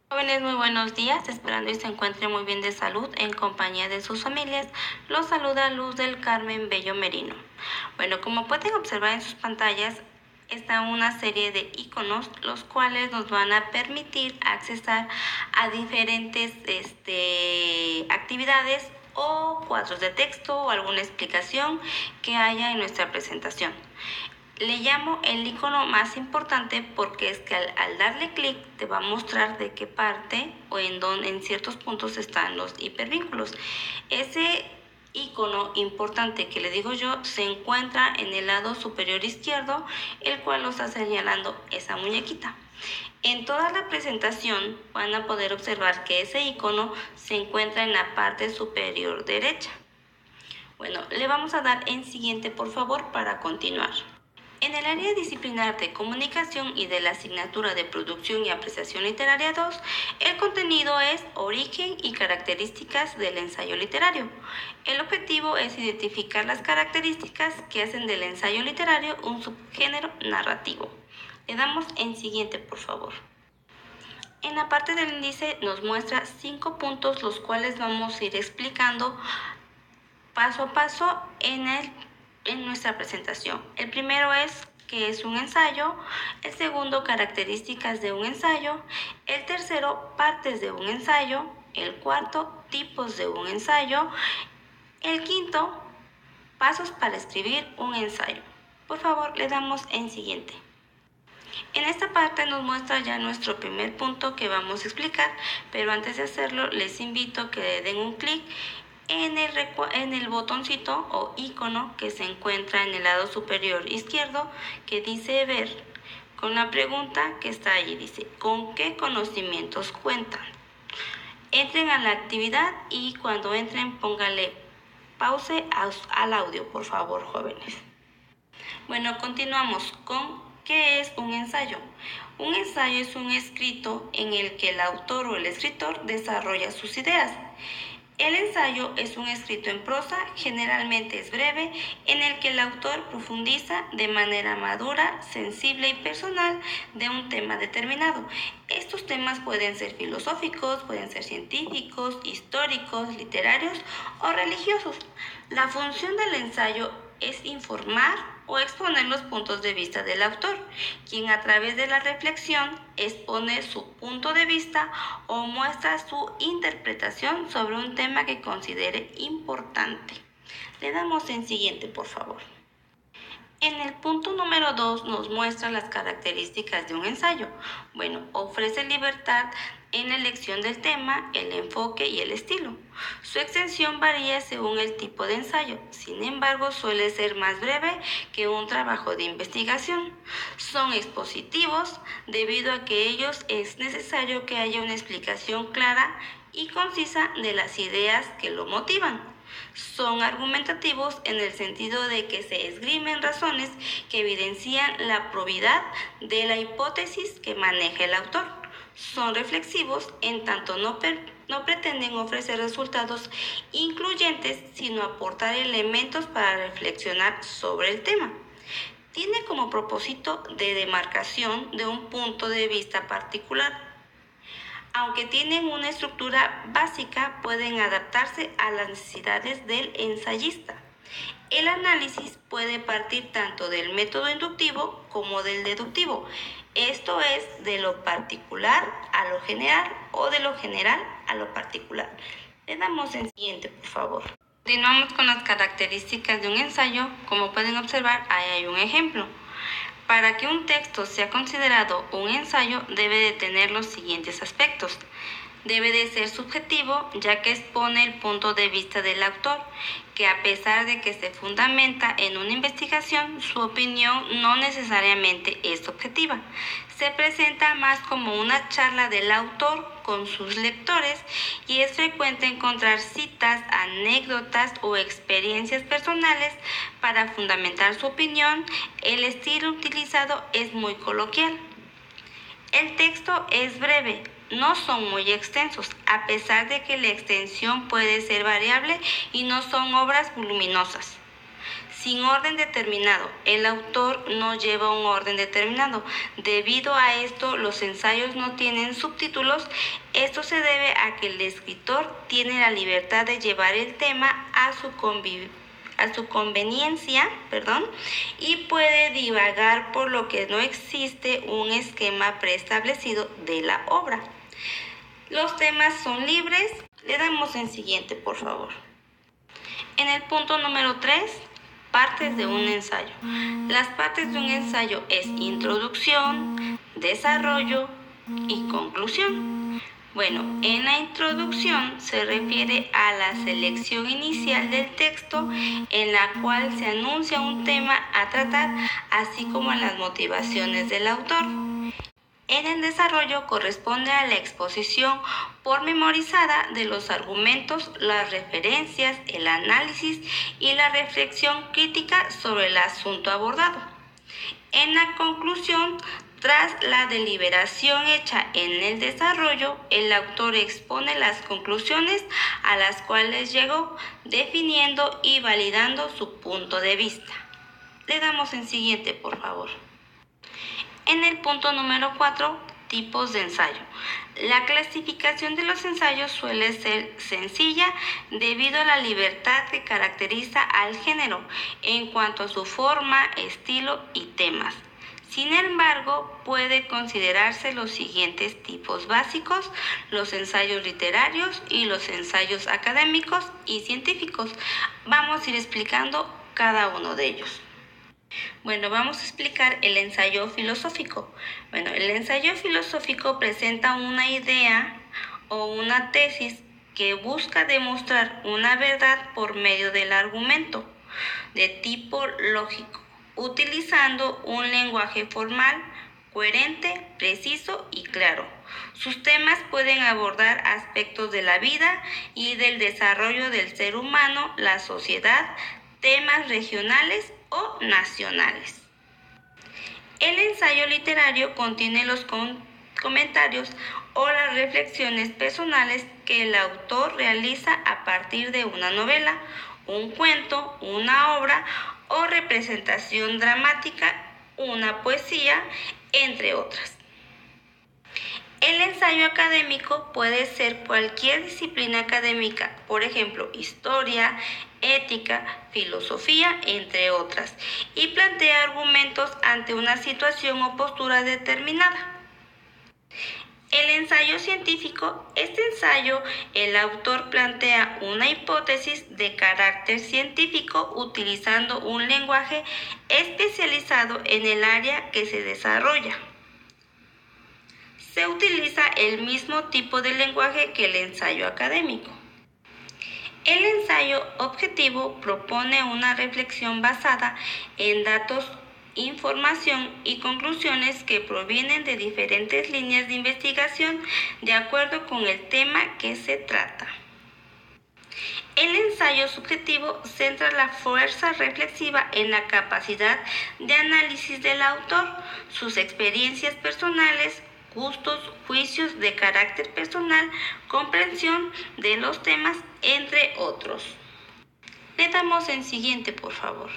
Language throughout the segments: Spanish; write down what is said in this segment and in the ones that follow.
Jóvenes, muy buenos días, esperando y se encuentren muy bien de salud en compañía de sus familias. Los saluda Luz del Carmen Bello Merino. Bueno, como pueden observar en sus pantallas, está una serie de iconos, los cuales nos van a permitir accesar a diferentes actividades o cuadros de texto o alguna explicación que haya en nuestra presentación. Le llamo el icono más importante porque es que al darle clic te va a mostrar de qué parte o en ciertos puntos están los hipervínculos. Ese icono importante que le digo yo se encuentra en el lado superior izquierdo, el cual lo está señalando esa muñequita. En toda la presentación van a poder observar que ese icono se encuentra en la parte superior derecha. Bueno, le vamos a dar en siguiente por favor para continuar. En el área disciplinar de comunicación y de la asignatura de producción y apreciación literaria 2, el contenido es origen y características del ensayo literario. El objetivo es identificar las características que hacen del ensayo literario un subgénero narrativo. Le damos en siguiente, por favor. En la parte del índice nos muestra 5 puntos, los cuales vamos a ir explicando paso a paso en nuestra presentación. El primero es qué es un ensayo, el segundo características de un ensayo, el tercero partes de un ensayo, el cuarto tipos de un ensayo, el quinto pasos para escribir un ensayo. Por favor, le damos en siguiente. En esta parte nos muestra ya nuestro primer punto que vamos a explicar, pero antes de hacerlo les invito a que le den un clic en el botoncito o icono que se encuentra en el lado superior izquierdo que dice ver, con la pregunta que está allí, dice ¿con qué conocimientos cuentan? Entren a la actividad y cuando entren póngale pause al audio, por favor, jóvenes. Bueno, continuamos con ¿qué es un ensayo? Un ensayo es un escrito en el que el autor o el escritor desarrolla sus ideas. El ensayo es un escrito en prosa, generalmente es breve, en el que el autor profundiza de manera madura, sensible y personal de un tema determinado. Estos temas pueden ser filosóficos, pueden ser científicos, históricos, literarios o religiosos. La función del ensayo es informar o exponer los puntos de vista del autor, quien a través de la reflexión expone su punto de vista o muestra su interpretación sobre un tema que considere importante. Le damos en siguiente, por favor. En el punto número 2 nos muestra las características de un ensayo. Bueno, ofrece libertad en la elección del tema, el enfoque y el estilo. Su extensión varía según el tipo de ensayo, sin embargo suele ser más breve que un trabajo de investigación. Son expositivos debido a que ellos es necesario que haya una explicación clara y concisa de las ideas que lo motivan. Son argumentativos en el sentido de que se esgrimen razones que evidencian la probidad de la hipótesis que maneja el autor. Son reflexivos en tanto no pretenden ofrecer resultados incluyentes, sino aportar elementos para reflexionar sobre el tema. Tiene como propósito de demarcación de un punto de vista particular. Aunque tienen una estructura básica, pueden adaptarse a las necesidades del ensayista. El análisis puede partir tanto del método inductivo como del deductivo. Esto es de lo particular a lo general o de lo general a lo particular. Le damos en siguiente, por favor. Continuamos con las características de un ensayo. Como pueden observar, ahí hay un ejemplo. Para que un texto sea considerado un ensayo, debe de tener los siguientes aspectos. Debe de ser subjetivo, ya que expone el punto de vista del autor, que a pesar de que se fundamenta en una investigación, su opinión no necesariamente es objetiva. Se presenta más como una charla del autor con sus lectores y es frecuente encontrar citas, anécdotas o experiencias personales para fundamentar su opinión. El estilo utilizado es muy coloquial. El texto es breve, no son muy extensos, a pesar de que la extensión puede ser variable y no son obras voluminosas. sin orden determinado. El autor no lleva un orden determinado. Debido a esto, los ensayos no tienen subtítulos. Esto se debe a que el escritor tiene la libertad de llevar el tema a su conveniencia, y puede divagar, por lo que no existe un esquema preestablecido de la obra. Los temas son libres. Le damos en siguiente, por favor. En el punto número 3, partes de un ensayo. Las partes de un ensayo es introducción, desarrollo y conclusión. Bueno, en la introducción se refiere a la selección inicial del texto, en la cual se anuncia un tema a tratar, así como a las motivaciones del autor. En el desarrollo corresponde a la exposición pormenorizada de los argumentos, las referencias, el análisis y la reflexión crítica sobre el asunto abordado. En la conclusión, tras la deliberación hecha en el desarrollo, el autor expone las conclusiones a las cuales llegó, definiendo y validando su punto de vista. Le damos en siguiente, por favor. En el punto número 4, tipos de ensayo. La clasificación de los ensayos suele ser sencilla debido a la libertad que caracteriza al género en cuanto a su forma, estilo y temas. Sin embargo, puede considerarse los siguientes tipos básicos: los ensayos literarios y los ensayos académicos y científicos. Vamos a ir explicando cada uno de ellos. Bueno, vamos a explicar el ensayo filosófico. Bueno, el ensayo filosófico presenta una idea o una tesis que busca demostrar una verdad por medio del argumento de tipo lógico, utilizando un lenguaje formal, coherente, preciso y claro. Sus temas pueden abordar aspectos de la vida y del desarrollo del ser humano, la sociedad, temas regionales o nacionales. El ensayo literario contiene los comentarios o las reflexiones personales que el autor realiza a partir de una novela, un cuento, una obra o representación dramática, una poesía, entre otras. El ensayo académico puede ser cualquier disciplina académica, por ejemplo, historia, ética, filosofía, entre otras, y plantea argumentos ante una situación o postura determinada. El ensayo científico. Este ensayo, el autor plantea una hipótesis de carácter científico utilizando un lenguaje especializado en el área que se desarrolla. Se utiliza el mismo tipo de lenguaje que el ensayo académico. El ensayo objetivo propone una reflexión basada en datos, información y conclusiones que provienen de diferentes líneas de investigación de acuerdo con el tema que se trata. El ensayo subjetivo centra la fuerza reflexiva en la capacidad de análisis del autor, sus experiencias personales, gustos, juicios de carácter personal, comprensión de los temas, entre otros. Le damos en siguiente, por favor.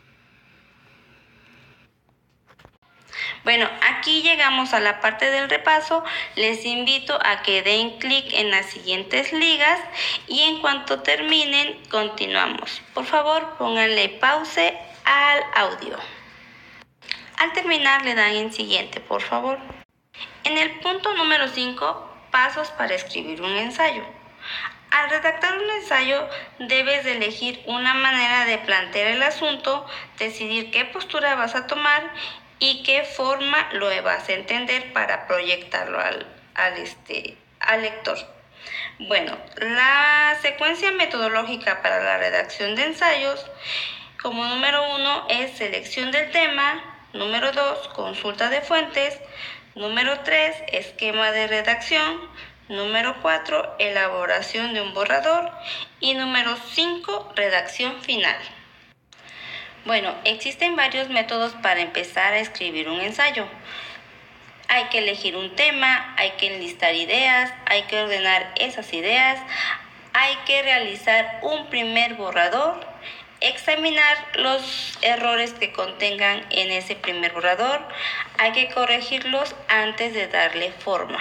Bueno, aquí llegamos a la parte del repaso. Les invito a que den clic en las siguientes ligas y en cuanto terminen, continuamos. Por favor, pónganle pause al audio. Al terminar, le dan en siguiente, por favor. En el punto número 5, pasos para escribir un ensayo. Al redactar un ensayo, debes de elegir una manera de plantear el asunto, decidir qué postura vas a tomar y qué forma lo vas a entender para proyectarlo al lector. Bueno, la secuencia metodológica para la redacción de ensayos, como número 1, es selección del tema, número 2, consulta de fuentes, número 3, esquema de redacción, número 4, elaboración de un borrador y número 5, redacción final. Bueno, existen varios métodos para empezar a escribir un ensayo. Hay que elegir un tema, hay que enlistar ideas, hay que ordenar esas ideas, hay que realizar un primer borrador, examinar los errores que contengan en ese primer borrador. Hay que corregirlos antes de darle forma.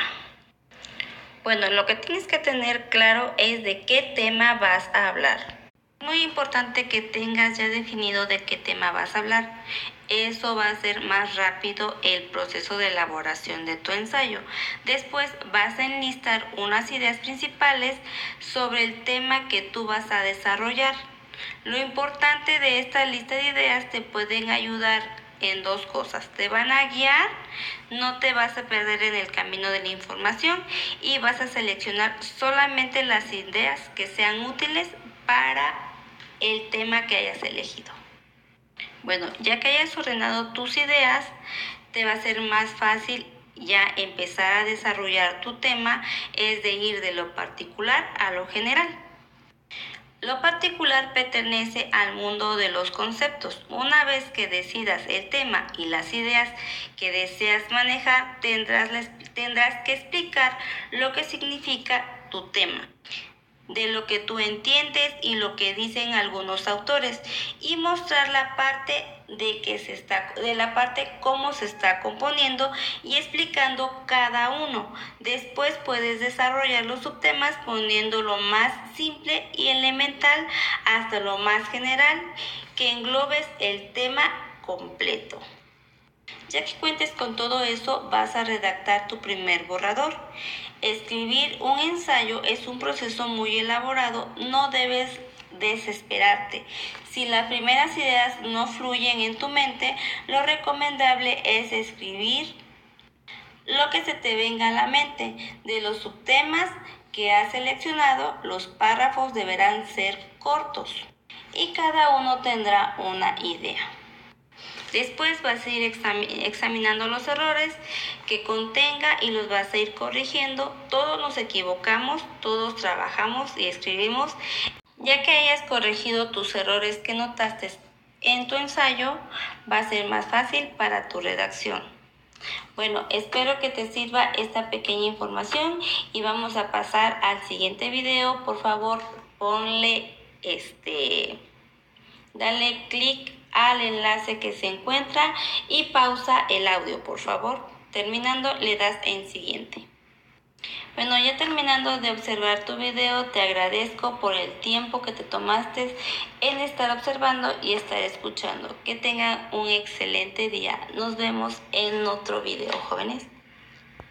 Bueno, lo que tienes que tener claro es de qué tema vas a hablar. Es muy importante que tengas ya definido de qué tema vas a hablar. Eso va a hacer más rápido el proceso de elaboración de tu ensayo. Después vas a enlistar unas ideas principales sobre el tema que tú vas a desarrollar. Lo importante de esta lista de ideas te pueden ayudar en dos cosas. Te van a guiar, no te vas a perder en el camino de la información y vas a seleccionar solamente las ideas que sean útiles para el tema que hayas elegido. Bueno, ya que hayas ordenado tus ideas, te va a ser más fácil ya empezar a desarrollar tu tema, es de ir de lo particular a lo general. Lo particular pertenece al mundo de los conceptos. Una vez que decidas el tema y las ideas que deseas manejar, tendrás que explicar lo que significa tu tema, de lo que tú entiendes y lo que dicen algunos autores, y mostrar la parte de la parte cómo se está componiendo y explicando cada uno. Después puedes desarrollar los subtemas poniendo lo más simple y elemental hasta lo más general, que englobes el tema completo. Ya que cuentes con todo eso, vas a redactar tu primer borrador. Escribir un ensayo es un proceso muy elaborado, no debes desesperarte. Si las primeras ideas no fluyen en tu mente, lo recomendable es escribir lo que se te venga a la mente. De los subtemas que has seleccionado, los párrafos deberán ser cortos y cada uno tendrá una idea. Después vas a ir examinando los errores que contenga y los vas a ir corrigiendo. Todos nos equivocamos, todos trabajamos y escribimos. Ya que hayas corregido tus errores que notaste en tu ensayo, va a ser más fácil para tu redacción. Bueno, espero que te sirva esta pequeña información y vamos a pasar al siguiente video. Por favor, dale clic al enlace que se encuentra y pausa el audio, por favor. Terminando, le das en siguiente. Bueno, ya terminando de observar tu video, te agradezco por el tiempo que te tomaste en estar observando y estar escuchando. Que tengan un excelente día. Nos vemos en otro video, jóvenes.